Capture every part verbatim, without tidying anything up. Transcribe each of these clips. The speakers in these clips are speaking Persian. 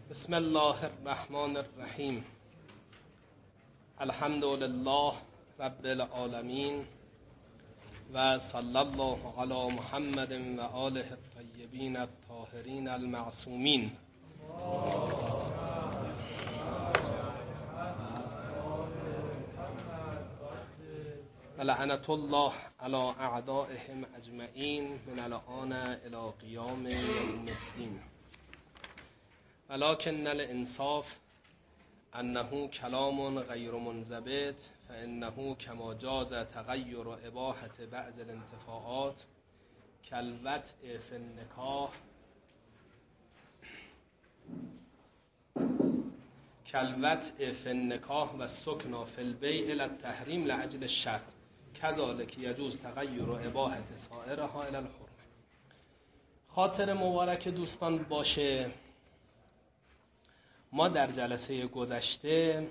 بسم الله الرحمن الرحیم. الحمد لله رب العالمین و صلی الله علی محمد و آله الطیبین الطاهرین المعصومین. و لعنت الله علی اعدائهم اجمعین من الآن الی قیام یوم الدین. ولكن الانصاف انه کلام غیر منضبط فانه کما جاز تغیر اباحة بعض الانتفاعات کالوطء فی النکاح کالوطء فی النکاح و السکن فی البیع الی التحریم لاجل الشرط کذالک یجوز تغیر اباحة سائرها الی الحرمة. خاطر مبارک دوستان باشه، ما در جلسه گذشته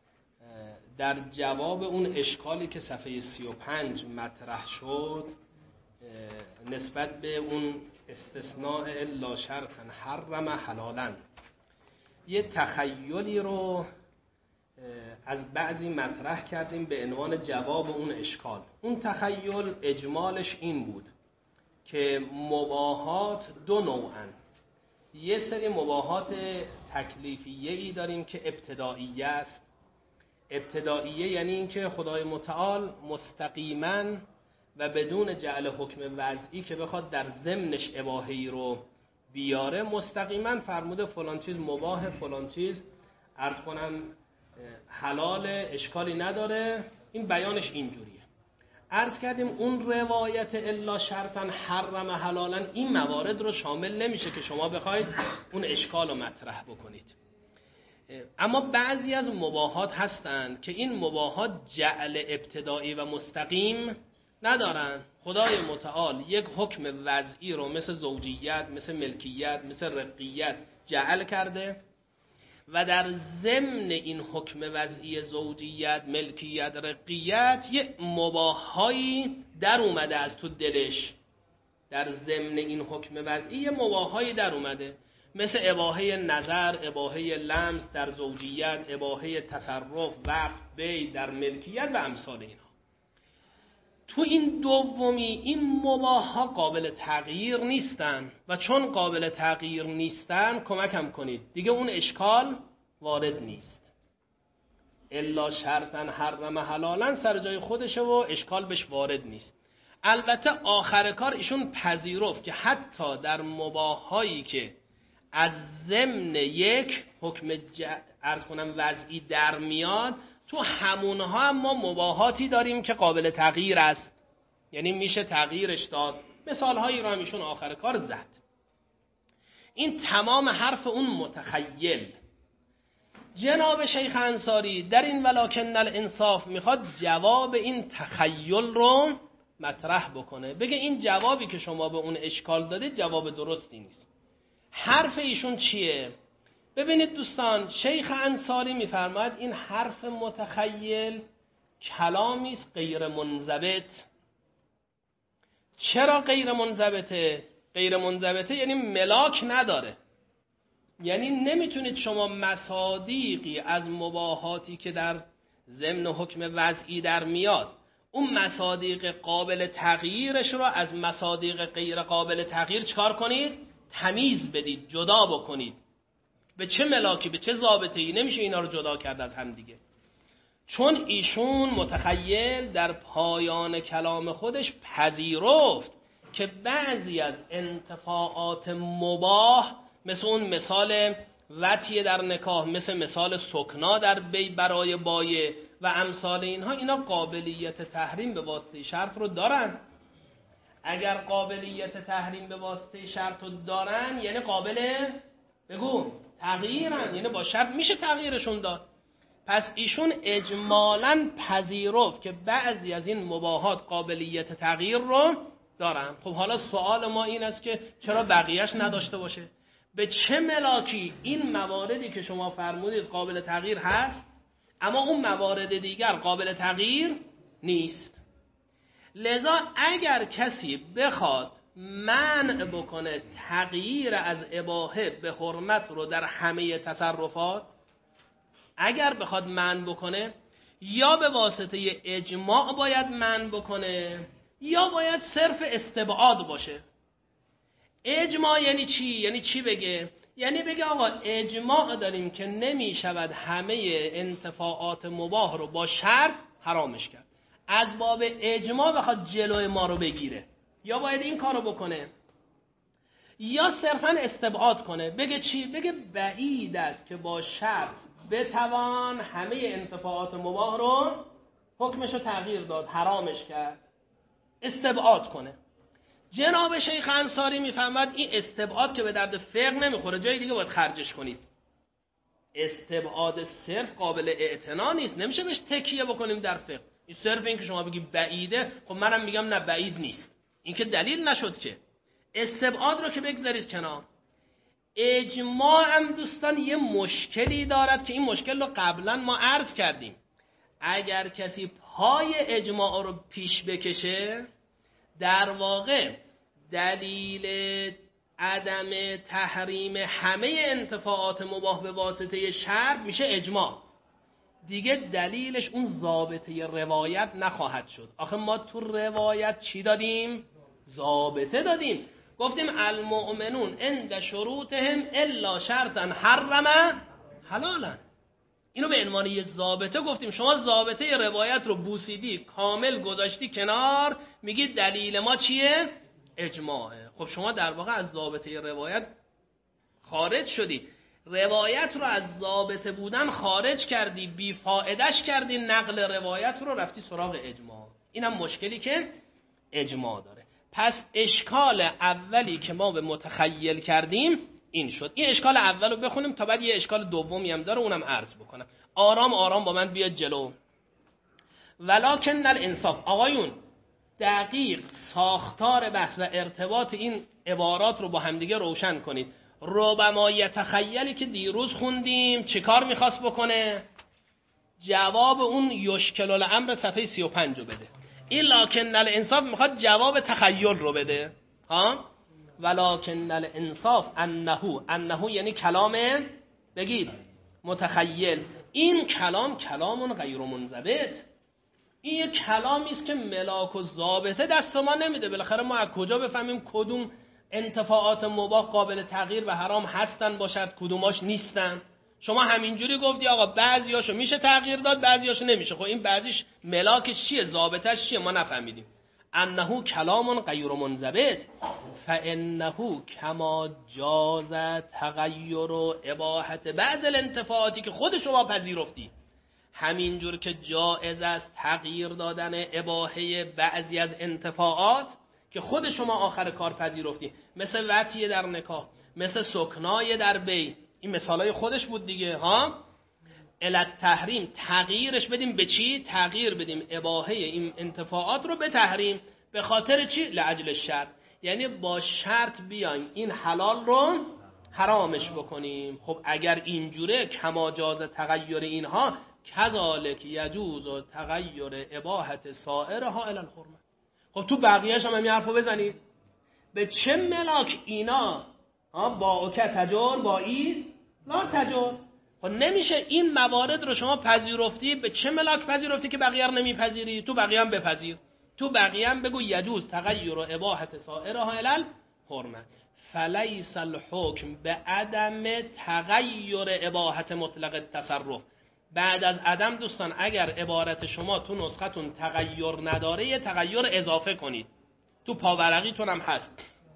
در جواب اون اشکالی که صفحه سی و پنج مطرح شد نسبت به اون استثناء الا شرطا حرم حلالا یه تخیلی رو از بعضی مطرح کردیم به عنوان جواب اون اشکال. اون تخیل اجمالش این بود که مباحات دو نوعن. یه سری مباحات تکلیفیه ای داریم که ابتدائیه است. ابتدائیه یعنی این که خدای متعال مستقیما و بدون جعل حکم وضعی که بخواد در ضمنش اباحه‌ای رو بیاره، مستقیما فرموده فلان چیز مباح، فلان چیز عرض کنم حلال، اشکالی نداره. این بیانش اینجوریه. عرض کردیم اون روایت الا شرطا حرم حلالا این موارد رو شامل نمیشه که شما بخواید اون اشکال رو مطرح بکنید. اما بعضی از مباحات هستند که این مباحات جعل ابتدایی و مستقیم ندارن. خدای متعال یک حکم وضعی رو مثل زوجیت، مثل ملکیت، مثل رقیت جعل کرده و در ضمن این حکم وضعی زوجیت، ملکیت، رقیت یه مباحایی در اومده از تو دلش. در ضمن این حکم وضعی یه مباحایی در اومده مثل اباحه نظر، اباحه لمس در زوجیت، اباحه تصرف، وقف، بیع در ملکیت و امثال اینها. تو این دومی این مباحها قابل تغییر نیستن و چون قابل تغییر نیستن کمکم کنید دیگه اون اشکال وارد نیست. الا شرطا حرم حلالا سر جای خودشه و اشکال بهش وارد نیست. البته آخر کار ایشون پذیرفت که حتی در مباحهایی که از ضمن یک حکم ج... عرض کنم وضعی در میاد، تو همونها هم ما مباحاتی داریم که قابل تغییر است، یعنی میشه تغییرش داد. مثال هایی را میشون آخر کار زد. این تمام حرف اون متخیل. جناب شیخ انصاری در این ولکن الانصاف میخواد جواب این تخیل رو مطرح بکنه، بگه این جوابی که شما به اون اشکال دادید جواب درستی نیست. حرف ایشون چیه؟ ببینید دوستان، شیخ انصاری میفرماید این حرف متخیل کلامی است غیر منضبط. چرا غیر منضبطه؟ غیر منضبطه یعنی ملاک نداره. یعنی نمیتونید شما مصادیقی از مباحاتی که در ضمن حکم وضعی در میاد، اون مصادیق قابل تغییرش رو از مصادیق غیر قابل تغییر چکار کنید؟ تمیز بدید، جدا بکنید. به چه ملاکی، به چه ضابطه‌ای نمیشه اینا رو جدا کرد از هم دیگه. چون ایشون متخیل در پایان کلام خودش پذیرفت که بعضی از انتفاعات مباح مثل اون مثال وطیه در نکاح، مثل مثال سکنا در بی برای بایع و امثال اینها، اینا قابلیت تحریم به واسطه شرط رو دارن. اگر قابلیت تحریم به واسطه شرط رو دارن یعنی قابل بگو تغییرن، یعنی با شرط میشه تغییرشون داد. پس ایشون اجمالاً پذیرفت که بعضی از این مباحات قابلیت تغییر رو دارن. خب حالا سوال ما این است که چرا بقیهش نداشته باشه؟ به چه ملاکی این مواردی که شما فرمودید قابل تغییر هست اما اون موارد دیگر قابل تغییر نیست؟ لذا اگر کسی بخواد منع بکنه تغییر از اباحه به حرمت رو در همه تصرفات؟ اگر بخواد منع بکنه یا به واسطه اجماع باید منع بکنه یا باید صرف استبعاد باشه. اجماع یعنی چی؟ یعنی چی بگه؟ یعنی بگه آقا اجماع داریم که نمی شود همه انتفاعات مباح رو با شرط حرامش کرد. از باب اجماع بخواد جلوی ما رو بگیره، یا باید این کارو بکنه یا صرفاً استبعاد کنه. بگه چی؟ بگه بعید است که با شرط بتوان همه انتفاعات مباح رو حکمش رو تغییر داد، حرامش کرد. استبعاد کنه. جناب شیخ انصاری میفهمد این استبعاد که به درد فقه نمیخوره، جای دیگه باید خرجش کنید. استبعاد صرف قابل اعتنا نیست، نمیشه بهش تکیه بکنیم در فقه. این صرف این که شما بگی بعیده، خب منم میگم نه بعید نیست، این که دلیل نشد که. استبعاد رو که بگذارید کنار. اجماع هم دوستان یه مشکلی دارد که این مشکل رو قبلا ما عرض کردیم. اگر کسی پای اجماع رو پیش بکشه، در واقع دلیل عدم تحریم همه انتفاعات مباح به واسطه شرط میشه اجماع. دیگه دلیلش اون ضابطه روایت نخواهد شد. آخه ما تو روایت چی دادیم؟ ضابطه دادیم. گفتیم المؤمنون عند شروطهم الا شرطا حرم حلالا. اینو به عنوان یه ضابطه گفتیم. شما ضابطه روایت رو بوسیدی، کامل گذاشتی کنار، میگی دلیل ما چیه؟ اجماعه. خب شما در واقع از ضابطه روایت خارج شدی. روایت رو از ضابطه بودن خارج کردی، بیفایده‌اش کردی، نقل روایت رو رفتی سراغ اجماع. اینم مشکلی که اجماع داره. پس اشکال اولی که ما به متخیل کردیم این شد. این اشکال اول رو بخونیم تا بعد یه اشکال دومی هم داره، اونم عرض بکنم. آرام آرام با من بیاد جلو. ولکن الانصاف. آقایون دقیق ساختار بحث و ارتباط این عبارات رو با همدیگه روشن کنید. ربما یتخیلی که دیروز خوندیم چه کار میخواست بکنه؟ جواب اون یشکل الامر صفحه سی و پنج رو بده. این لکن الانصاف میخواد جواب تخیل رو بده. ها؟ ولکن الانصاف انه انه یعنی کلام، بگید متخیل. این کلام کلام غیر منضبط. این یک کلامی است که ملاک و ضابطه دست ما نمیده. بالاخره ما از کجا بفهمیم کدوم انتفاعات مباح قابل تغییر و حرام هستن باشد، کدوماش نیستن؟ شما همینجوری گفتی آقا بعضیاشو میشه تغییر داد، بعضیاشو نمیشه. خب این بعضیش ملاکش چیه؟ ضابطش چیه؟ ما نفهمیدیم. انه کلام غیر منضبط فانه کما جاز تغییر و اباحت بعض الانتفاعاتی که خود شما پذیرفتی، همینجور که جایز است تغییر دادن اباحه بعضی از انتفاعات که خود شما آخر کار پذیرفتی، مثل وطیه در نکاح، مثل سکنای در بی، این مثالای خودش بود دیگه. ها علت تحریم تغییرش بدیم به چی؟ تغییر بدیم اباحه این انتفاعات رو به تحریم. به خاطر چی؟ لعجل شرط. یعنی با شرط بیایم این حلال رو حرامش بکنیم. خب اگر اینجوره کما جاز تغییر اینها کذالک یجوز و تغییر اباحت سائرها الی الحرمه. خب تو بقیه‌اش هم همین حرفو بزنید. به چه ملاک اینا با اوکه تجار با ای لا تجار؟ خب نمیشه این موارد رو شما پذیرفتی، به چه ملاک پذیرفتی که بقیه رو نمیپذیری؟ تو بقیه هم بپذیر. تو بقیه هم بگو یجوز تغییر و اباحت سائرها الی الحرمه. فلیس الحکم به عدم تغییر اباحت مطلق التصرف. بعد از عدم دوستان اگر عبارت شما تو نسختون تغییر نداره یه تغییر اضافه کنید. تو پاورقیتون هم هست.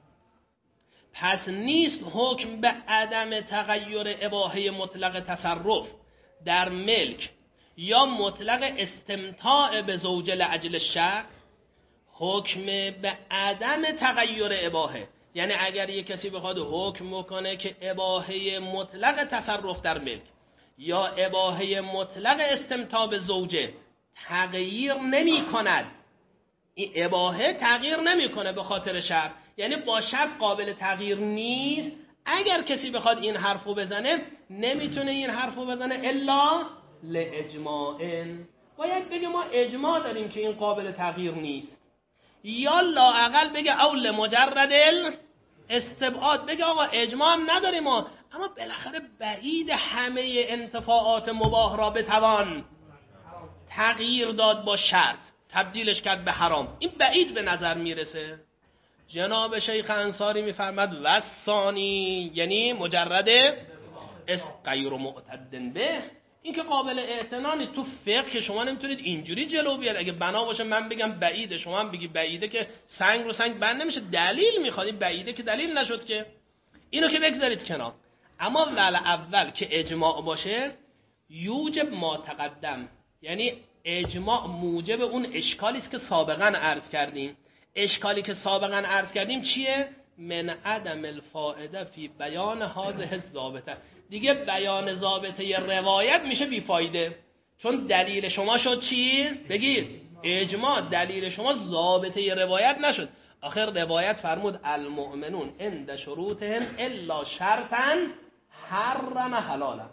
پس نیست حکم به عدم تغییر اباحه مطلق تصرف در ملک یا مطلق استمتاع به زوجه لعجل شرط. حکم به عدم تغییر اباحه یعنی اگر یک کسی بخواد حکم بکنه که اباحه مطلق تصرف در ملک یا اباحه مطلق استمتاع به زوجه تغییر نمی کند، این اباحه تغییر نمی کنه به خاطر شرط، یعنی با شرط قابل تغییر نیست. اگر کسی بخواد این حرفو بزنه نمیتونه این حرفو بزنه الا لاجماع. باید بگه ما اجماع داریم که این قابل تغییر نیست. یا لااقل بگه اول مجرد استبعاد، بگه آقا اجماع هم نداریم ما، اما بالاخره بعید همه انتفاعات مباح را بتوان تغییر داد با شرط، تبدیلش کرد به حرام. این بعید به نظر میرسه. جناب شیخ انصاری میفرماد وثانی، یعنی مجرد است غیر معتد به، این که قابل اعتنا نیست. تو فقه که شما نمیتونید اینجوری جلو بیاد. اگه بنا باشه من بگم بعیده، شما هم بگی بعیده، که سنگ رو سنگ بند نمیشه. دلیل میخواد، این بعیده که دلیل نشد که. اینو که بگذارید کنار. اما ول اول که اجماع باشه یوجب ما تقدم، یعنی اجماع موجب اون اشکالی است که سابقا عرض کردیم. اشکالی که سابقا عرض کردیم چیه؟ من عدم الفائده فی بیان هذه الضابطه. دیگه بیان ضابطه روایت میشه بیفایده، چون دلیل شما شد چی؟ بگید اجماع. دلیل شما ضابطه روایت نشد. آخر روایت فرمود المؤمنون عند شروطهم الا شرطا حرم حلالا.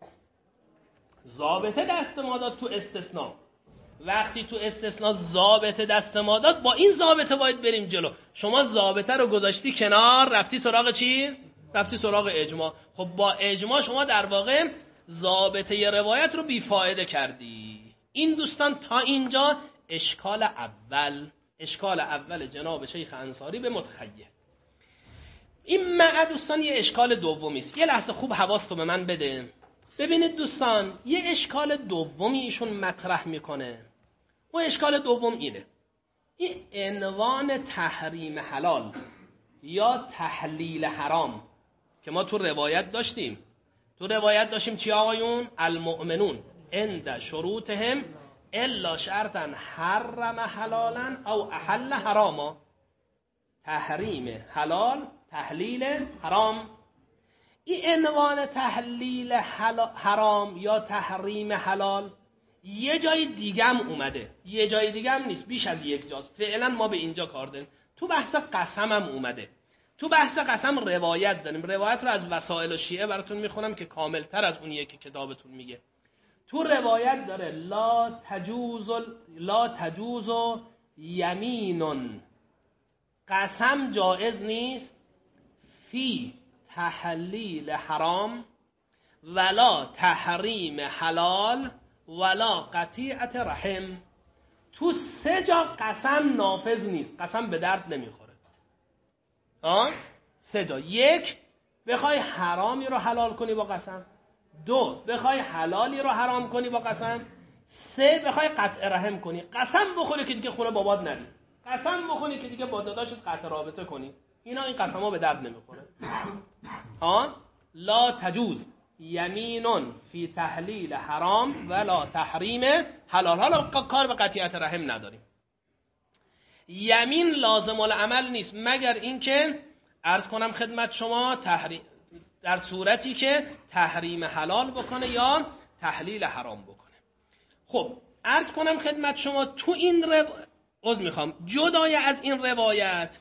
ضابطه دست ما داد تو استثناء. وقتی تو استثناء ضابطه دست ما داد، با این ضابطه باید بریم جلو. شما ضابطه رو گذاشتی کنار، رفتی سراغ چی؟ رفتی سراغ اجماع. خب با اجماع شما در واقع ضابطه روایت رو بیفایده کردی. این دوستان تا اینجا اشکال اول، اشکال اول جناب شیخ انصاری به متخیل. این مع دوستان یه اشکال دومی است. یه لحظه خوب حواستون به من بده. ببینید دوستان، یه اشکال دومی ایشون مطرح میکنه. و اشکال دوم اینه، این عنوان تحریم حلال یا تحلیل حرام که ما تو روایت داشتیم. تو روایت داشتیم چی آقایون؟ المؤمنون عند شروطهم الا شرطا حرم حلالا او احل حراما. تحریم حلال، تحلیل حرام. این عنوان تحلیل حرام یا تحریم حلال یه جای دیگه هم اومده، یه جای دیگه هم نیست، بیش از یک جاست. فعلا ما به اینجا کار داریم. تو بحث قسم هم اومده. تو بحث قسم روایت داریم. روایت رو از وسائل و شیعه براتون میخونم که کاملتر از اونیه که کتابتون میگه. تو روایت داره لا تجوز لا تجوز یمین، قسم جائز نیست فی تحلیل حرام ولا تحریم حلال ولا قطیعت رحم. تو سه جا قسم نافذ نیست، قسم به درد نمیخوره. آه؟ سه جا. یک، بخوای حرامی رو حلال کنی با قسم. دو، بخوای حلالی رو حرام کنی با قسم. سه، بخوای قطع رحم کنی. قسم بخوری که دیگه خونه بابات نری. قسم بخوری که دیگه با داداشت قطع رابطه کنی. اینا این قسم ها به درد نمیخوره. ها؟ لا تجوز یمینون فی تحلیل حرام ولا تحریم حلال. حالا کار به قطیعت رحم نداریم. یمین لازم العمل نیست مگر اینکه عرض کنم خدمت شما تحریم، در صورتی که تحریم حلال بکنه یا تحلیل حرام بکنه. خب عرض کنم خدمت شما تو این رو... عذر میخوام جدای از این روایت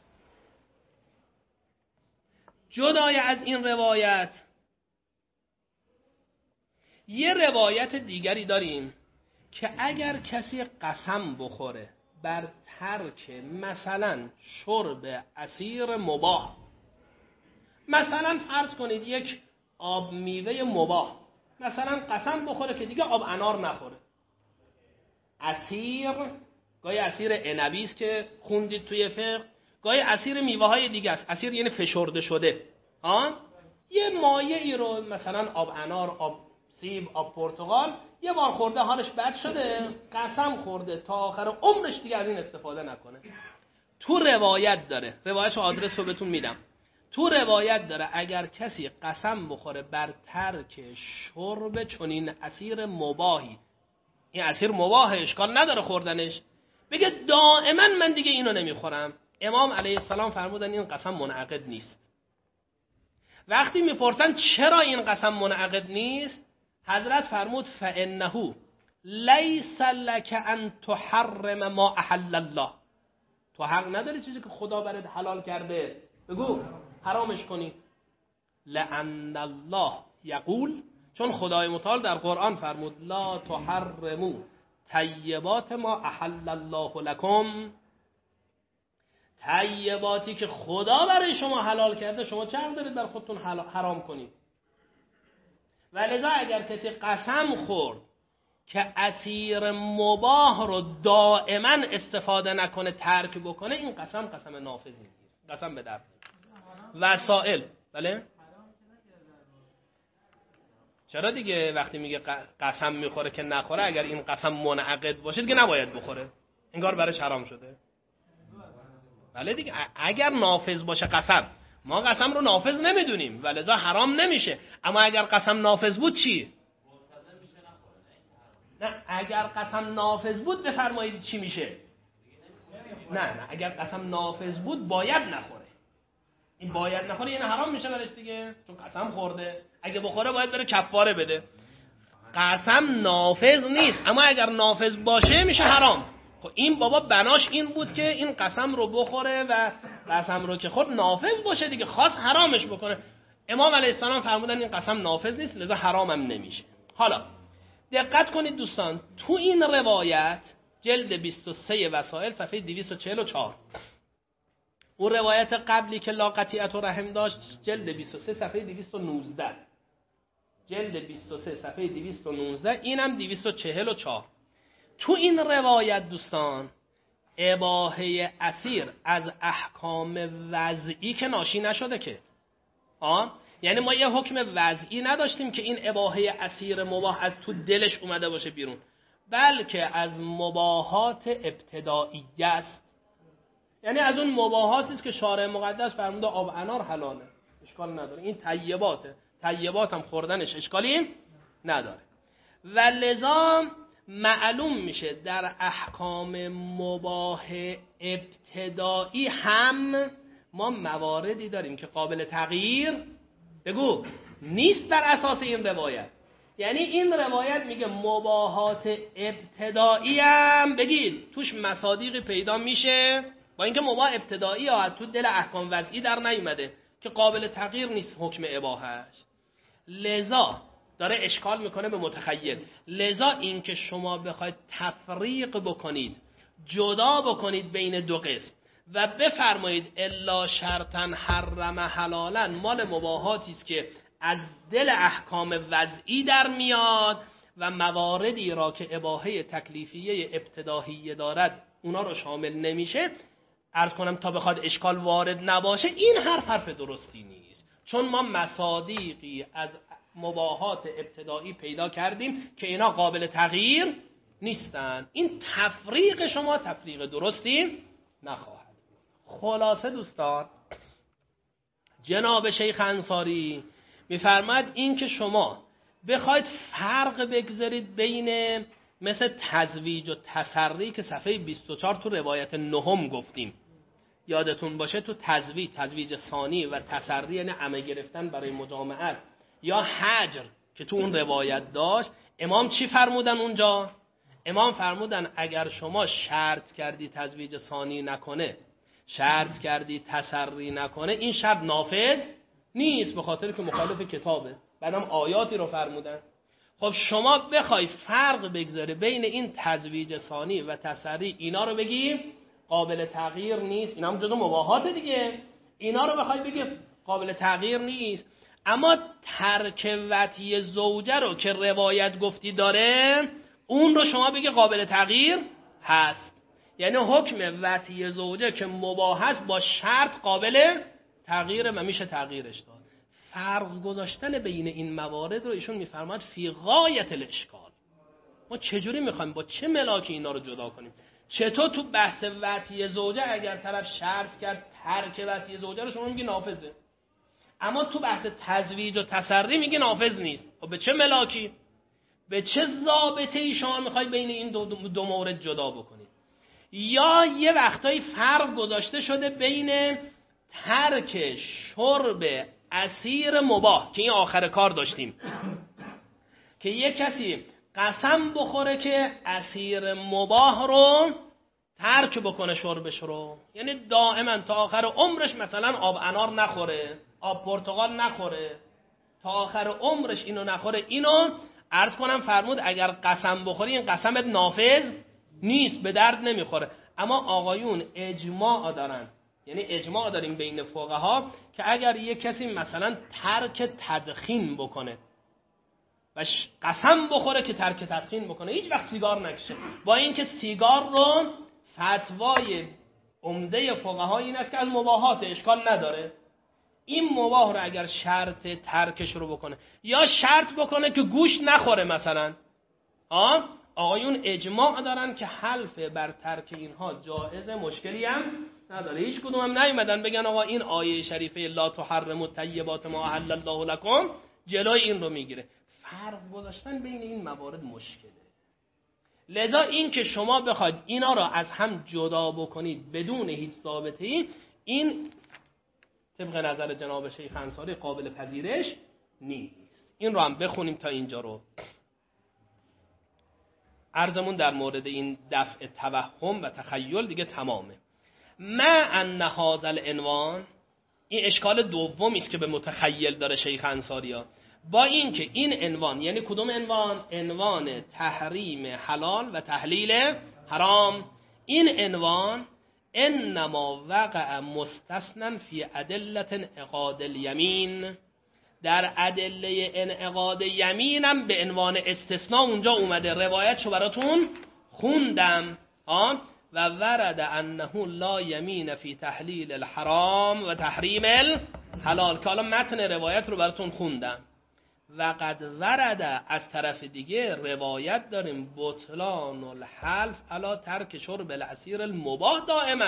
جدای از این روایت یه روایت دیگری داریم که اگر کسی قسم بخوره بر ترک مثلا شرب عصیر مباح، مثلا فرض کنید یک آب میوه مباح، مثلا قسم بخوره که دیگه آب انار نخوره. عصیر، گاهی عصیر عنبی است که خوندید توی فقه، گاهی عصیر میوه های دیگه است. عصیر یعنی فشرده شده. ها؟ یه مایعی رو مثلا آب انار، آب سیب، آب پرتقال، یه بار خورده حالش بد شده، قسم خورده تا آخر عمرش دیگه از این استفاده نکنه. تو روایت داره، روایتش آدرس رو بهتون میدم. تو روایت داره اگر کسی قسم بخوره بر ترک شرب چنین عصیر مباحی، این عصیر مباح اشکال نداره خوردنش، بگه دائما من دیگه اینو نمیخورم، امام علیه السلام فرمودن این قسم منعقد نیست. وقتی میپرسن چرا این قسم منعقد نیست، حضرت فرمود فانه لیس لک ان تحرم ما احل الله. تو حق نداری چیزی که خدا برات حلال کرده بگو حرامش کنی. لأن الله یقول، چون خدای متعال در قرآن فرمود لا تحرموا طیبات ما احل الله لکم. طیباتی که خدا برای شما حلال کرده شما چه حق دارید بر خودتون حرام کنید؟ ولذا اگر کسی قسم خورد که اسیر مباح رو دائما استفاده نکنه، ترک بکنه، این قسم قسم نافذی نیست، قسم به درد نمیخوره. وسائل بله چرا دیگه وقتی میگه قسم میخوره که نخوره، اگر این قسم منعقد باشه دیگه نباید بخوره، انگار برای حرام شده. بله دیگه اگر نافذ باشه قسم، ما قسم رو نافذ نمیدونیم ولذا حرام نمیشه، اما اگر قسم نافذ بود چی؟ نه اگر قسم نافذ بود بفرمایید چی میشه؟ نه نه اگر قسم نافذ بود باید نخوره. این باید نخوره یعنی حرام میشه برش دیگه، چون قسم خورده. اگه بخوره باید بره کفاره بده. قسم نافذ نیست، اما اگر نافذ باشه میشه حرام. خب این بابا بناش این بود که این قسم رو بخوره و قسم رو که خود نافذ باشه دیگه، خواست حرامش بکنه. امام علیه السلام فرمودن این قسم نافذ نیست لذا حرامم نمیشه. حالا دقت کنید دوستان، تو این روایت جلد بیست و سه وسائل صفحه دویست و چهل و چهار، اون روایت قبلی که لا قطیعت و رحم داشت جلد بیست و سه صفحه دویست و نوزده، جلد بیست و سه صفحه دویست و نوزده، اینم دویست و چهل و چهار. تو این روایت دوستان اباحه اسیر از احکام وضعی که ناشی نشده که آه؟ یعنی ما یه حکم وضعی نداشتیم که این اباحه اسیر مباح از تو دلش اومده باشه بیرون، بلکه از مباحات ابتدائیه است. یعنی از اون مباحاتی است که شارع مقدس فرموده آب انار حلاله، اشکال نداره، این طیباته، طیبات هم خوردنش اشکالی نداره. و لذا معلوم میشه در احکام مباح ابتدایی هم ما مواردی داریم که قابل تغییر بگو نیست در اساس این روایت. یعنی این روایت میگه مباحات ابتدایی هم بگید توش مصادیقی پیدا میشه، با اینکه مباح ابتدایی ها تو دل احکام وضعی در نیومده که قابل تغییر نیست حکم اباحهش، لذا داره اشکال میکنه به متخیل. لذا این که شما بخواید تفریق بکنید، جدا بکنید بین دو قسم و بفرمایید الا شرطا حرم حلالا مال مباحاتی است که از دل احکام وضعی در میاد و مواردی را که اباحه تکلیفیه ابتدایی دارد اونا رو شامل نمیشه، عرض کنم تا بخواد اشکال وارد نباشه، این حرف حرف درستی نیست، چون ما مصادیقی از مباحات ابتدایی پیدا کردیم که اینا قابل تغییر نیستن. این تفریق شما تفریق درستی نخواهد. خلاصه دوستان جناب شیخ انصاری میفرماد این که شما بخواید فرق بگذارید بین مثل تزویج و تسری که صفحه بیست و چهار تو روایت نهم گفتیم، یادتون باشه تو تزویج، تزویج ثانی و تسری یعنی عمه گرفتن برای مجامعت، یا حجر که تو اون روایت داشت، امام چی فرمودن اونجا؟ امام فرمودن اگر شما شرط کردی تزویج ثانی نکنه، شرط کردی تسری نکنه، این شرط نافذ نیست به خاطر که مخالف کتابه. بعدم آیاتی رو فرمودن. خب شما بخوای فرق بگذاره بین این تزویج ثانی و تسری، اینا رو بگی قابل تغییر نیست، اینا هم جزو مباحات دیگه، اینا رو بخوای بگی قابل تغییر نیست، اما ترک وطی زوجه رو که روایت گفتی داره اون رو شما بگی قابل تغییر هست. یعنی حکم وطی زوجه که مباح است با شرط قابل تغییر و میشه تغییرش داد. فرق گذاشتن بین این موارد رو ایشون میفرماد فی غایت الاشکال. ما چجوری میخوایم با چه ملاکی اینا رو جدا کنیم؟ چطور تو بحث وطی زوجه اگر طرف شرط کرد ترک وطی زوجه رو شما میگی نافذه، اما تو بحث تزویج و تسری میگی نافذ نیست؟ و به چه ملاکی؟ به چه ضابطه ای شما میخواید بین این دو, دو مورد جدا بکنید؟ یا یه وقتایی فرق گذاشته شده بین ترک شرب اسیر مباح که این آخر کار داشتیم که یه کسی قسم بخوره که اسیر مباح رو ترک بکنه شربش رو، یعنی دائما تا آخر عمرش مثلا آب انار نخوره، آب پرتقال نخوره، تا آخر عمرش اینو نخوره، اینو عرض کنم فرمود اگر قسم بخوری این قسمت نافذ نیست، به درد نمیخوره. اما آقایون اجماع دارن یعنی اجماع داریم بین فقها که اگر یک کسی مثلا ترک تدخین بکنه و قسم بخوره که ترک تدخین بکنه، هیچ وقت سیگار نکشه، با اینکه سیگار رو فتوای عمده فقها این است که از مباحات اشکال نداره، این مباح رو اگر شرط ترکش رو بکنه یا شرط بکنه که گوشت نخوره مثلا، آه آقایون اجماع دارن که حلف بر ترک اینها جائزه، مشکلی هم نداره. هیچ کدوم هم نیومدن بگن آقا این آیه شریفه لا تحرموا الطیبات ما احل الله لکم جلوی این رو میگیره. فرق گذاشتن بین این موارد مشکله. لذا این که شما بخواید اینا را از هم جدا بکنید بدون هیچ ضابطه‌ای، این طبق نظر جناب شیخ انصاری قابل پذیرش نیست. این رو هم بخونیم تا اینجا رو. عرضمون در مورد این دفع توهم و تخیل دیگه تمامه. ما ان هذا العنوان، این اشکال دومی است که به متخیل داره شیخ انصاریا، با این که این عنوان، یعنی کدوم عنوان؟ عنوان تحریم حلال و تحلیل حرام، این عنوان انما وقع مستثنا فی ادله انعقاد الیمین، در ادله انعقاد یمینم به عنوان استثناء اونجا اومده. روایتشو براتون خوندم آن و ورد انه لا یمین فی تحلیل الحرام و تحریم الحلال، که حالا متن روایت رو براتون خوندم. و قد ورد، از طرف دیگه روایت داریم بطلان الحلف علی ترک شرب العصیر المباح دائما.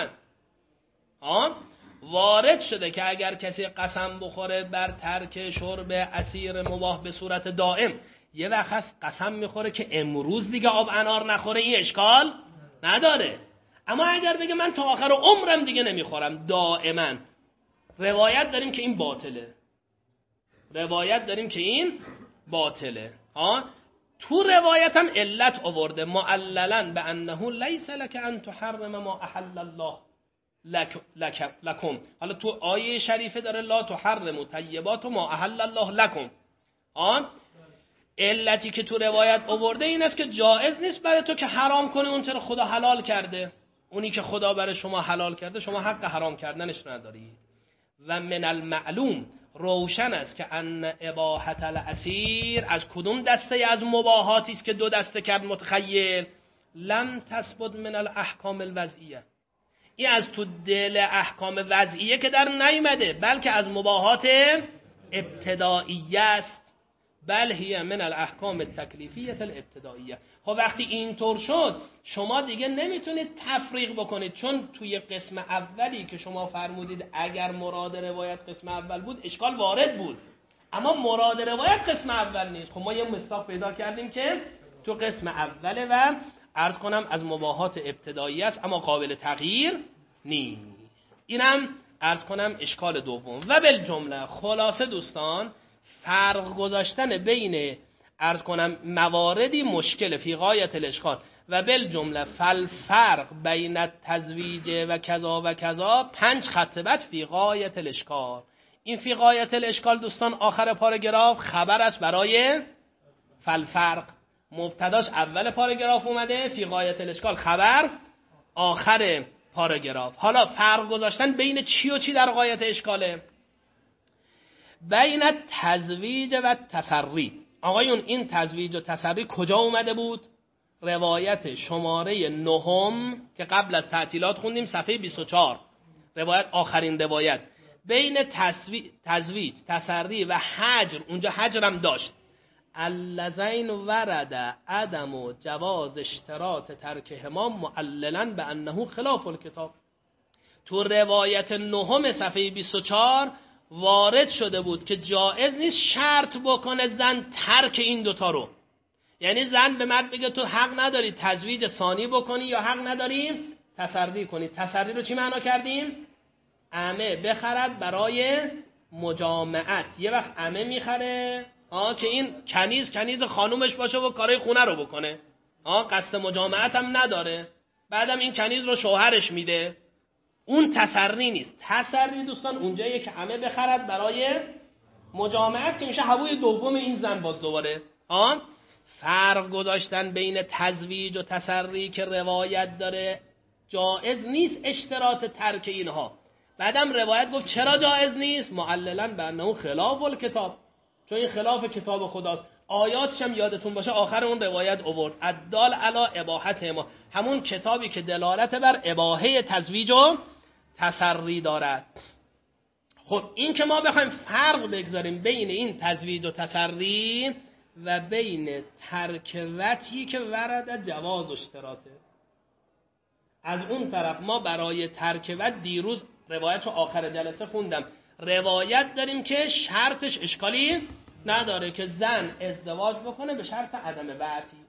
آن وارد شده که اگر کسی قسم بخوره بر ترک شرب عصیر مباح به صورت دائم، یه وقت هست قسم میخوره که امروز دیگه آب انار نخوره، این اشکال نداره. اما اگر بگه من تا آخر عمرم دیگه نمیخورم دائما، روایت داریم که این باطله. روایت داریم که این باطله. ها تو روایت هم علت آورده معللا به انه لیس لک ان تحرم ما احل الله لک لک لکم. حالا تو آیه شریفه داره لا تحرم طیبات ما احل الله لکم. آن علتی که تو روایت آورده این است که جایز نیست برای تو که حرام کنی اون چرا خدا حلال کرده. اونی که خدا برای شما حلال کرده شما حق حرام کردنش ندارید. و من المعلوم، روشن است که ان اباحت العصیر از کدوم دسته از مباحاتی است که دو دسته کرد متخیل، لم تثبت من الاحکام الوضعیه، این از تو دل احکام وضعیه که در نیامده، بلکه از مباحات ابتدائیه است. بل هی من الاحکام التکلیفیه الابتدائیه. خب وقتی اینطور شد شما دیگه نمیتونید تفریق بکنید، چون توی قسم اولی که شما فرمودید اگر مراد روایت قسم اول بود اشکال وارد بود، اما مراد روایت قسم اول نیست. خب ما یه مصداق پیدا کردیم که تو قسم اوله و عرض کنم از مباحات ابتدایی است اما قابل تغییر نیست. اینم عرض کنم اشکال دوم. و بالجمله خلاصه دوستان، فرق گذاشتن بین عرض کنم مواردی مشکل فی غایت الاشکال و بالجمله فالفرق بین التزویج و کذا و کذا پنج خط بعد فی غایت الاشکال. این فی غایت الاشکال دوستان آخر پاراگراف خبر است برای فالفرق. مبتداش اول پاراگراف اومده، فی غایت الاشکال خبر آخر پاراگراف. حالا فرق گذاشتن بین چی و چی در غایت اشکاله؟ بین تزویج و تسری. آقایون این تزویج و تسری کجا اومده بود؟ روایت شماره نهم که قبل از تعطیلات خوندیم، صفحه بیست و چهار، روایت آخرین روایت. بین تزویج، تسری و حجر، اونجا حجرم داشت. اللذین ورد عدم و جواز اشتراط ترکهما معللا به انه خلاف الکتاب. تو روایت نهم صفحه بیست و چهار وارد شده بود که جایز نیست شرط بکنه زن ترک این دوتا رو. یعنی زن به مرد بگه تو حق نداری تزویج ثانی بکنی یا حق نداری تسری کنی. تسری رو چی معنا کردیم؟ عمه بخرد برای مجامعت. یه وقت عمه میخره آه که این کنیز کنیز خانومش باشه و کارهای خونه رو بکنه، آه قصد مجامعت هم نداره، بعدم این کنیز رو شوهرش میده. اون تسری نیست. تسری دوستان اونجاییه که عمه بخرد برای مجامعت، که میشه هوای دوم این زن باز دوباره. آن فرق گذاشتن بین تزویج و تسری که روایت داره جایز نیست اشتراط ترک اینها، بعدم روایت گفت چرا جایز نیست؟ معللا بانه خلاف الکتاب، چون این خلاف کتاب خداست. آیاتش هم یادتون باشه آخر اون روایت آورد الدال علی اباحت ما، همون کتابی که دلالت بر اباحه تزویج و تسری دارد. خب این که ما بخوایم فرق بگذاریم بین این تزویج و تسری و بین ترک وطئی که ورد جواز و اشتراطه. از اون طرف ما برای ترک وطء دیروز روایت رو آخر جلسه خوندم، روایت داریم که شرطش اشکالی نداره که زن ازدواج بکنه به شرط عدم وطئی.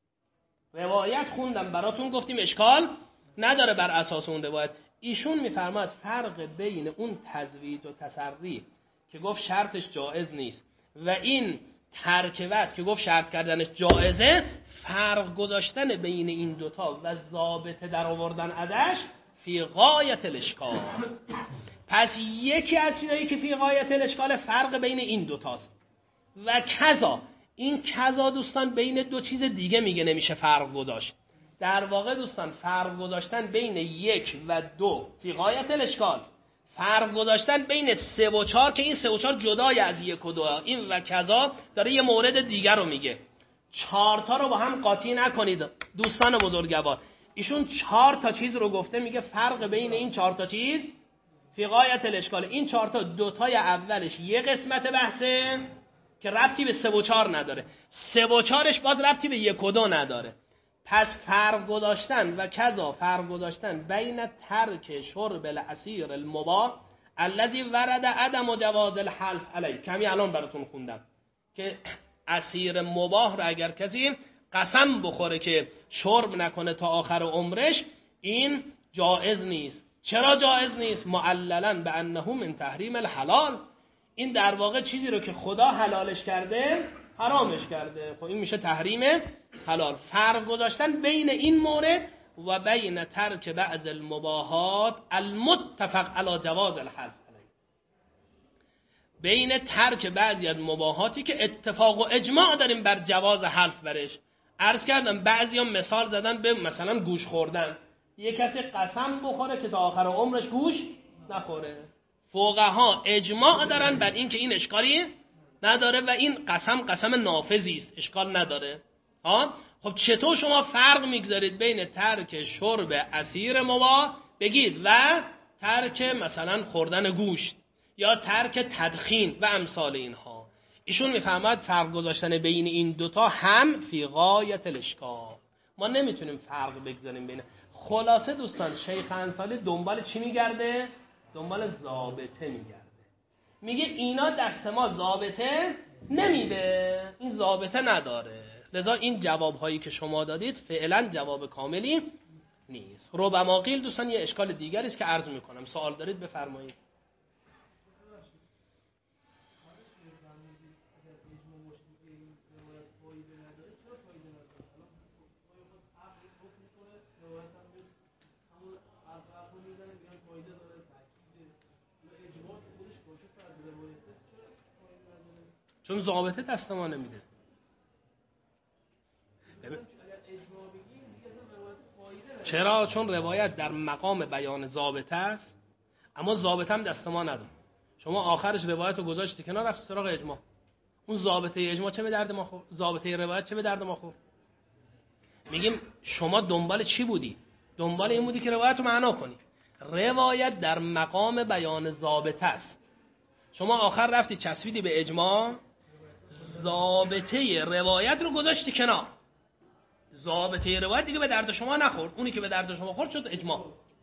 روایت خوندم براتون، گفتیم اشکال نداره بر اساس اون روایت. ایشون میفرماد فرق بین اون تزویج و تسری که گفت شرطش جایز نیست و این ترک وطء که گفت شرط کردنش جایزه، فرق گذاشتن بین این دوتا و ضابطه در آوردن ازش فی غایت الاشکال. پس یکی از چیزایی که فی غایت الاشکال فرق بین این دوتاست. و کذا، این کذا دوستان بین دو چیز دیگه میگه نمیشه فرق گذاشت. در واقع دوستان فرق گذاشتن بین یک و دو فی غایت الاشکال، فرق گذاشتن بین سه و چهار که این سه و چهار جدای از یک و دو، این و کذا داره یه مورد دیگر رو میگه. چهار تا رو با هم قاطی نکنید دوستان بزرگوار. ایشون چهار تا چیز رو گفته، میگه فرق بین این چهار تا چیز فی غایت الاشکال. این چهار تا، دو تای اولش یه قسمت بحثه که ربطی به سه و چهار نداره، سه و چهارش باز ربطی به یک و دو نداره. پس فرق گذاشتن و کذا فرق گذاشتن بین ترک شرب العصیر المباح الذی ورد عدم جواز الحلف علیه، کمی الان براتون خوندم که عصیر مباح رو اگر کسی قسم بخوره که شرب نکنه تا آخر عمرش، این جایز نیست. چرا جایز نیست؟ معللا به انه من تحریم الحلال، این در واقع چیزی رو که خدا حلالش کرده حرامش کرده، خب این میشه تحریم حلال. فرق گذاشتن بین این مورد و بین ترک بعض المباحات المتفق علی جواز الحلف علیه، بین ترک بعضی از مباحاتی که اتفاق و اجماع داریم بر جواز حلف برش. عرض کردم بعضیا مثال زدن به مثلا گوش خوردن، یک کسی قسم بخوره که تا آخر عمرش گوش نخوره، فقها اجماع دارن بر این که این اشکالی نداره و این قسم قسم نافذی است، اشکال نداره. ها خب چطور شما فرق میگذارید بین ترک شرب عصیر مباح بگید و ترک مثلا خوردن گوشت یا ترک تدخین و امثال اینها؟ ایشون میفهمد فرق گذاشتن بین این دوتا هم فی غایت الاشکال، ما نمیتونیم فرق بگذاریم بین. خلاصه دوستان شیخ انصاری دنبال چی میگرده؟ دنبال ضابطه میگرده. میگه اینا دست ما ضابطه نمیده، این ضابطه نداره، لذا این جوابهایی که شما دادید فعلا جواب کاملی نیست. ربما قیل دوستان یه اشکال دیگری است که عرض میکنم، سوال دارید بفرمایید. چون ضابطه دست ما نمیده. چرا؟ چون روایت در مقام بیان ضابطه است، اما ضابطه هم دست ما نداره. شما آخرش روایت رو گذاشتی کنار، رفت سراغ اجماع. اون ضابطه اجماع چه به درد ما خورد؟ ضابطه روایت چه به درد ما خورد؟ میگیم شما دنبال چی بودی؟ دنبال این بودی که روایت رو معنا کنی. روایت در مقام بیان ضابطه است. شما آخر رفتی چسبیدی به اجماع، ضابطه روایت رو گذاشتی کنار. ضابطه روایت دیگه به درد شما نخورد، اونی که به درد شما خورد شد اجماع.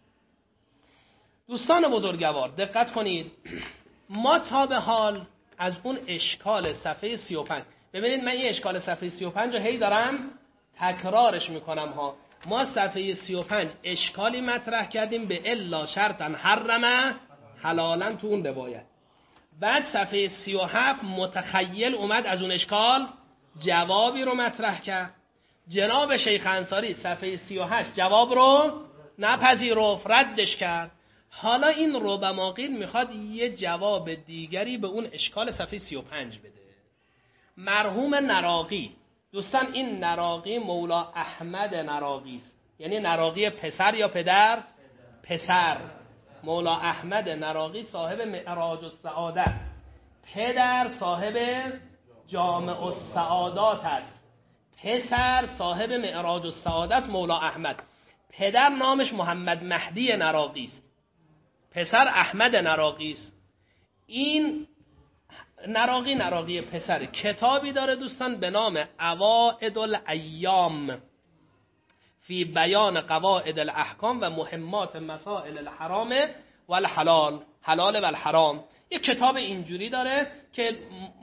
دوستان بزرگوار دقت کنید، ما تا به حال از اون اشکال صفحه سی و پنج، ببینید من این اشکال صفحه سی و پنج رو هی دارم تکرارش میکنم ها. ما صفحه سی و پنج اشکالی مطرح کردیم به الا شرطا حرم حلالا تو اون روایت. بعد صفحه سی و هفت متخیل اومد از اون اشکال جوابی رو مطرح کرد. جناب شیخ انصاری صفحه سی و هشت جواب رو نپذیرفت، ردش کرد. حالا این ربما قیل میخواد یه جواب دیگری به اون اشکال صفحه سی و پنج بده. مرحوم نراقی، دوستان این نراقی مولا احمد نراقی است، یعنی نراقی پسر یا پدر؟ پسر. مولا احمد نراقی صاحب معراج السعادت، پدر صاحب جامع السعادات است، پسر صاحب معراج السعادت است مولا احمد. پدر نامش محمد مهدی نراقی است، پسر احمد نراقی است. این نراقی نراقی پسر کتابی داره دوستان به نام عوائد الایام فی بیان قواعد الاحکام و مهمات مسائل الحرام و الحلال، حلال و الحرام. یک کتاب اینجوری داره که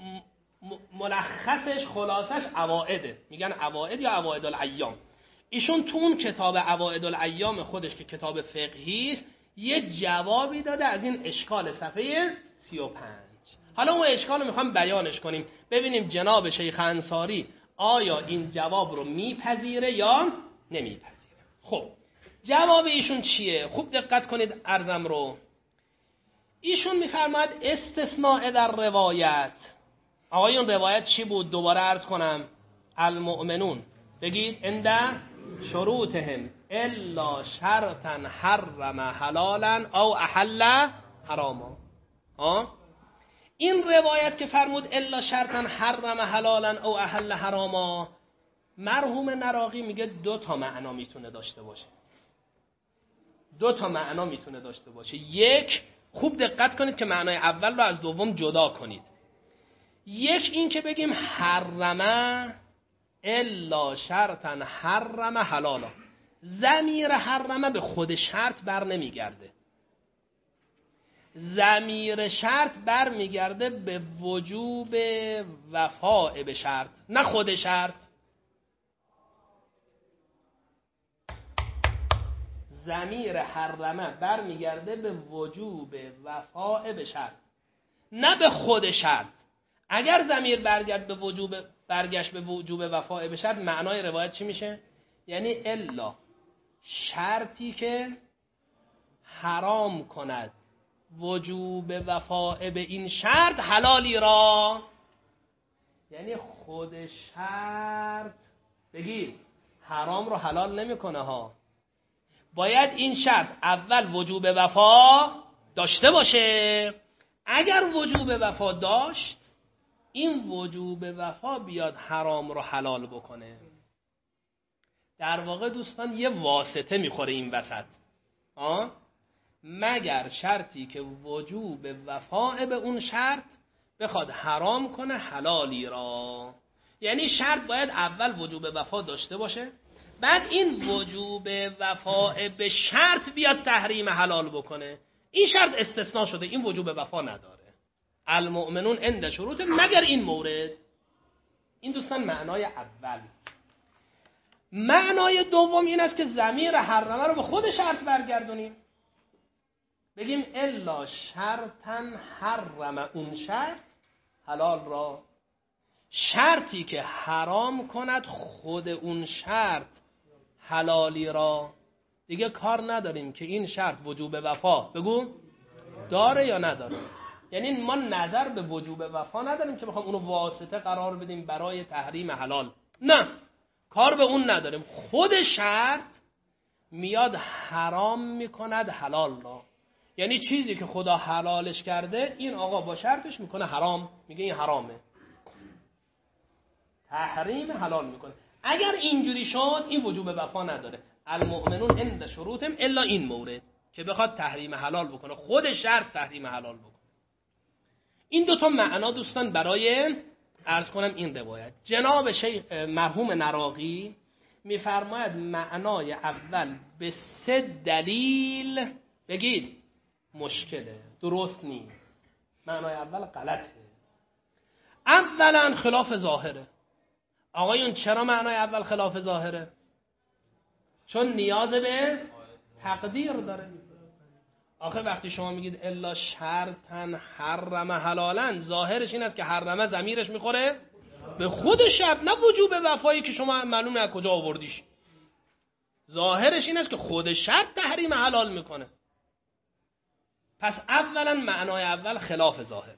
ملخصش خلاصش عوائده، میگن عوائد یا عوائد الایام. ایشون تو اون کتاب عوائد الایام خودش که کتاب فقهی است یه جوابی داده از این اشکال صفحه سی و پنج. حالا اون اشکال رو میخوام بیانش کنیم، ببینیم جناب شیخ انصاری آیا این جواب رو میپذیره یا نمیپذیره. خب جواب ایشون چیه؟ خوب دقت کنید عرضم رو. ایشون میفرماید استثناء در روایت. آقایون روایت چی بود؟ دوباره عرض کنم. المؤمنون بگید عند شروطهم الا شرطا حرم حلالا او احل حراما. ها این روایت که فرمود الا شرطا حرم حلالا او احل حراما، مرحوم نراقی میگه دو تا معنا میتونه داشته باشه. دو تا معنا میتونه داشته باشه. یک، خوب دقت کنید که معنای اول رو از دوم جدا کنید. یک این که بگیم حرمه الا شرطا حرم حلالا، ضمیر حرمه به خود شرط بر نمیگرده، ضمیر شرط بر میگرده به وجوب وفاء به شرط، نه خود شرط. ضمیر حرمه بر میگرده به وجوب وفاء به شرط، نه به خود شرط. اگر ضمیر برگرد به وجوب برگشت به وجوب وفاء به شرط، معنای روایت چی میشه؟ یعنی الا شرطی که حرام کند وجوب وفاء به این شرط حلالی را، یعنی خود شرط بگید حرام رو حلال نمیکنه ها. باید این شرط اول وجوب وفا داشته باشه. اگر وجوب وفا داشت، این وجوب وفا بیاد حرام رو حلال بکنه. در واقع دوستان یه واسطه میخوره این وسط. آه؟ مگر شرطی که وجوب وفا به اون شرط بخواد حرام کنه حلالی را. یعنی شرط باید اول وجوب وفا داشته باشه، بعد این وجوب وفا به شرط بیاد تحریم حلال بکنه. این شرط استثناء شده، این وجوب وفا نداره. المؤمنون عند شروط، مگر این مورد. این دوستان معنای اول. معنای دوم این است که ضمیر حرمه رو به خود شرط برگردونیم، بگیم الا شرطا حرم اون شرط حلال را، شرطی که حرام کند خود اون شرط حلالی را. دیگه کار نداریم که این شرط وجوب وفا بگو داره یا نداره. یعنی ما نظر به وجوب وفا نداریم که بخوام اونو واسطه قرار بدیم برای تحریم حلال، نه، کار به اون نداریم. خود شرط میاد حرام میکند حلال را. یعنی چیزی که خدا حلالش کرده این آقا با شرطش میکنه حرام، میگه این حرامه، تحریم حلال میکنه. اگر اینجوری شد این وجوب وفا نداره. المؤمنون عند شروطهم الا این مورد که بخواد تحریم حلال بکنه، خود شرط تحریم حلال بکنه. این دوتا معنا دوستان برای عرض کنم این روایت. جناب شیخ مرحوم نراقی میفرماید معنای اول به سه دلیل بگید مشکله، درست نیست. معنای اول غلطه. اولا خلاف ظاهره. آقایون چرا معنای اول خلاف ظاهره؟ چون نیاز به تقدیر داره. آخه وقتی شما میگید الا شرطا حرم حلالا، ظاهرش این است که حرمه ضمیرش میخوره به خود شرط، نه وجوب وفایی که شما معلومه از کجا آوردیش. ظاهرش این است که خود شرط تحریم حلال میکنه. پس اولا معنای اول خلاف ظاهره.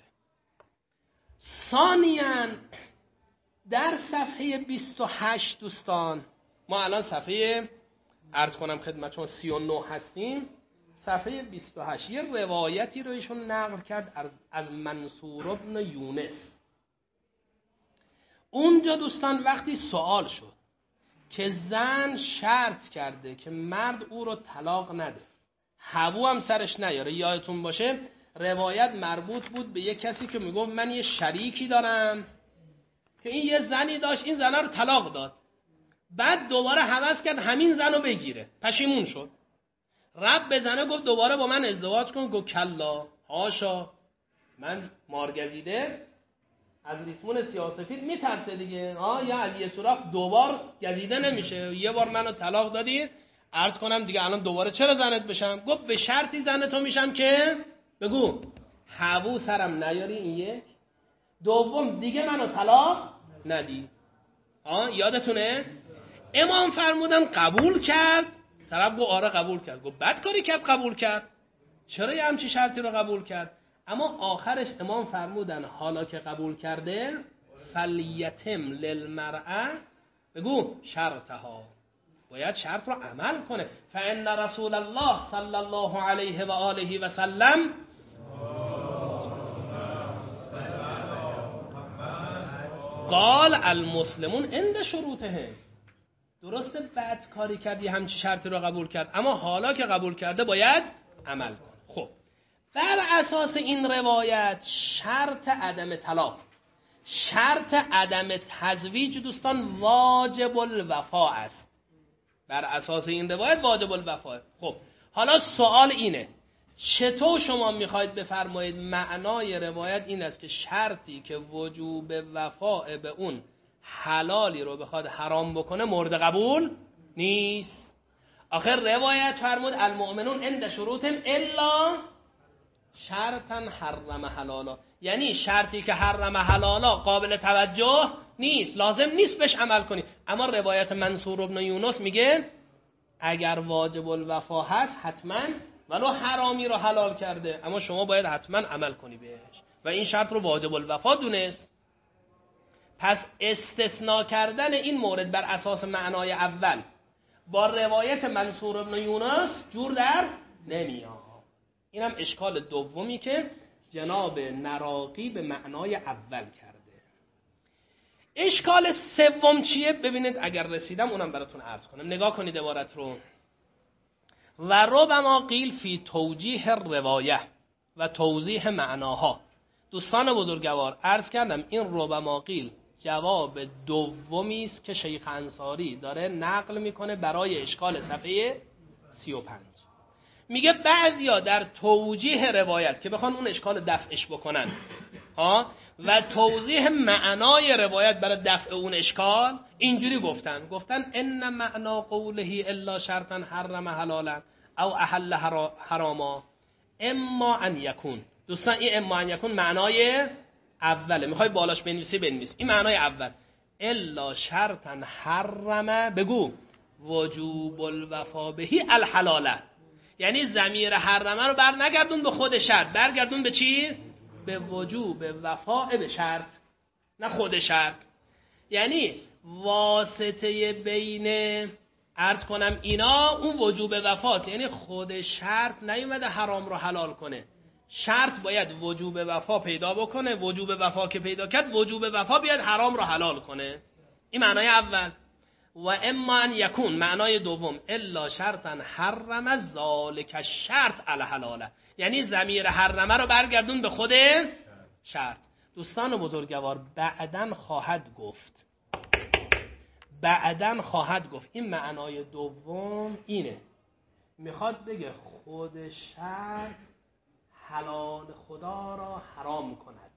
ثانیاً در صفحه بیست و هشت دوستان، ما الان صفحه عرض کنم خدمتتون سی و نه هستیم، صفحه بیست و هشت یه روایتی رو ایشون نقل کرد از منصور ابن یونس. اونجا دوستان وقتی سوال شد که زن شرط کرده که مرد او رو طلاق نده، هوو هم سرش نیاره، یادتون باشه روایت مربوط بود به یک کسی که میگفت من یه شریکی دارم که این یه زنی داشت، این زنه رو طلاق داد، بعد دوباره هوس کرد همین زن رو بگیره، پشیمون شد، رب به زنه گفت دوباره با من ازدواج کن، گفت کلا هاشا، من مارگزیده از ریسمون سیاه‌سفید میترسه دیگه، آه یا از یه سوراخ دوبار گزیده نمیشه، یه بار منو طلاق دادی عرض کنم دیگه الان دوباره چرا زنت بشم؟ گفت به شرطی زنتو میشم که بگو هوو سرم نیاری، این یک، دوم دیگه منو طلاق ندی. آه یادتونه؟ امام فرمودن قبول کرد، طرف گفت آره قبول کرد، گفت بد کاری کرد قبول کرد، چرا یه همچی شرطی رو قبول کرد؟ اما آخرش امام فرمودن حالا که قبول کرده فلیتم للمرأه بگو شرطها، باید شرط رو عمل کنه. فان رسول الله صلی الله علیه و آله و سلم قال المسلمون عند شروطهم، درسته بد کاری کردی همچی شرطی رو قبول کرد، اما حالا که قبول کرده باید عمل کنه. خب بر اساس این روایت شرط عدم طلاق، شرط عدم تزویج دوستان واجب الوفا است، بر اساس این روایت واجب الوفا. خب حالا سوال اینه چطور شما میخواید بفرمایید معنای روایت این است که شرطی که وجوب وفا به اون حلالی رو بخواد حرام بکنه مورد قبول نیست؟ آخر روایت فرمود المؤمنون عند شروطهم الا شرطا حرم حلالا، یعنی شرطی که حرم حلالا قابل توجه نیست، لازم نیست بهش عمل کنی. اما روایت منصور ابن یونس میگه اگر واجب الوفا هست حتما ولو حرامی رو حلال کرده، اما شما باید حتما عمل کنی بهش و این شرط رو واجب الوفا دونست. پس استثناء کردن این مورد بر اساس معنای اول با روایت منصور ابن یونس جور در نمیاد. این هم اشکال دومی که جناب نراقی به معنای اول کرده. اشکال سوم چیه؟ ببینید اگر رسیدم اونم براتون عرض کنم. نگاه کنید عبارت رو. و ربما قیل فی توجیه روایه و توضیح معناها. دوستان بزرگوار عرض کردم این ربما قیل جواب دومی است که شیخ انصاری داره نقل میکنه برای اشکال صفحه سی و پنج. میگه بعضیا در توجیه روایت که بخوان اون اشکال دفعش بکنن ها و توضیح معنای روایت برای دفع اون اشکال اینجوری گفتن گفتن ان معنا قوله الا شرطا حرم حلالا او احل حراما اما ان یکون. دوستان این اما ان یکون معنای اوله، میخوای بالاش بنویسی بنویس، این معنای اول. الا شرطا حرم بگو وجوب الوفا بهی الحلاله، یعنی ضمیر حرمه رو بر نگردون به خود شرط، برگردون به چی؟ به وجوب وفا به شرط، نه خود شرط. یعنی واسطه بین عرض کنم اینا اون وجوب وفاست، یعنی خود شرط نیومده حرام رو حلال کنه، شرط باید وجوب وفا پیدا بکنه، وجوب وفا که پیدا کرد وجوب وفا بیاد حرام رو حلال کنه. این معنای اول. و اما ان یکون معنای دوم الا شرطا حرم ذالک الشرط الحلاله، یعنی ضمیر حرمه رو برگردون به خود شرط. دوستان بزرگوار بعدن خواهد گفت بعدن خواهد گفت این معنای دوم اینه، میخواد بگه خود شرط حلال خدا را حرام کند،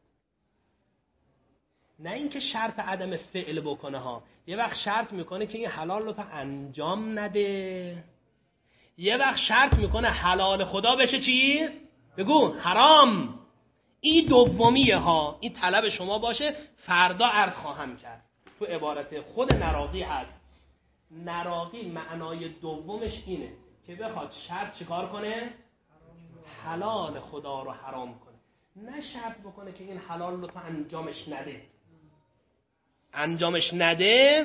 نه اینکه شرط عدم فعل بکنه ها. یه وقت شرط میکنه که این حلال رو تا انجام نده، یه وقت شرط میکنه حلال خدا بشه چی؟ بگو حرام. این دومیه ها، این طلب شما باشه، فردا عرض خواهم کرد. تو عبارت خود نراقی هست، نراقی معنای دومش اینه که بخواد شرط چیکار کنه؟ حلال خدا رو حرام کنه، نه شرط بکنه که این حلال رو تا انجامش نده. انجامش نده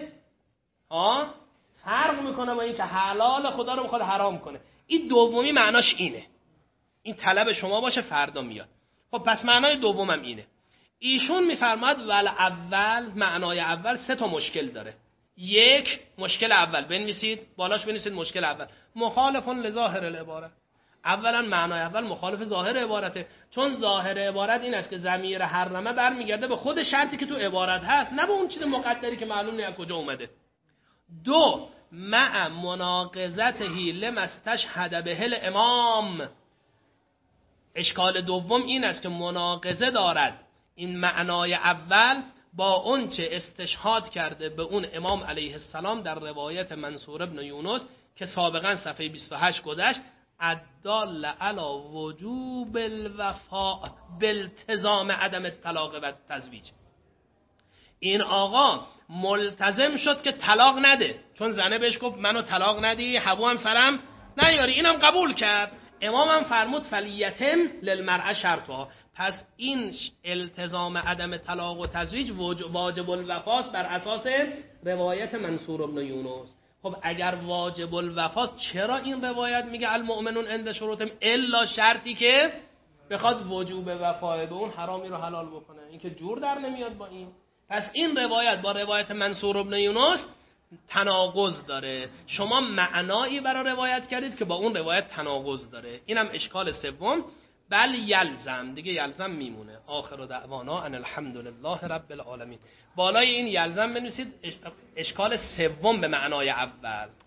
آه فرق میکنه با این که حلال خدا رو بخواد حرام کنه. این دومی معناش اینه. این طلب شما باشه فردا میاد. خب پس معنای دومم اینه. ایشون میفرماد ول اول، معنای اول سه تا مشکل داره. یک، مشکل اول بنویسید، بالاش بنویسید مشکل اول مخالفون لظاهر العبارت. اولا معنای اول مخالف ظاهر عبارته، چون ظاهر عبارت این است که ضمیر حرمه برمیگرده به خود شرطی که تو عبارت هست، نه به اون چیز مقدری که معلوم نیست از کجا اومده. دو، مع مناقضته لما استشهد به الامام. اشکال دوم این است که مناقضه دارد این معنای اول با اون چه استشهاد کرده به اون امام علیه السلام در روایت منصور ابن یونس که سابقا صفحه بیست و هشت گذشت، الدال علی وجوب الوفاء بالتزام عدم الطلاق و تزویج. این آقا ملتزم شد که طلاق نده، چون زنه بهش گفت منو طلاق ندی، حبو هم سرم نیاری، اینم قبول کرد. امام هم فرمود فلیتم للمرأه شرطها. پس این التزام عدم طلاق و تزویج واجب الوفاست بر اساس روایت منصور ابن یونس. خب اگر واجب الوفاست چرا این روایت میگه المؤمنون عند شروطهم الا شرطی که بخواد وجوب وفا به اون حرامی رو حلال بکنه؟ این که جور در نمیاد با این. پس این روایت با روایت منصور ابن یونس تناقض داره. شما معنایی برای روایت کردید که با اون روایت تناقض داره. اینم اشکال سوم. بل یلزم، دیگه یلزم میمونه. آخر دعوانا ان الحمد لله رب العالمین. بالای این یلزم بنویسید اشکال سوم به معنای اول.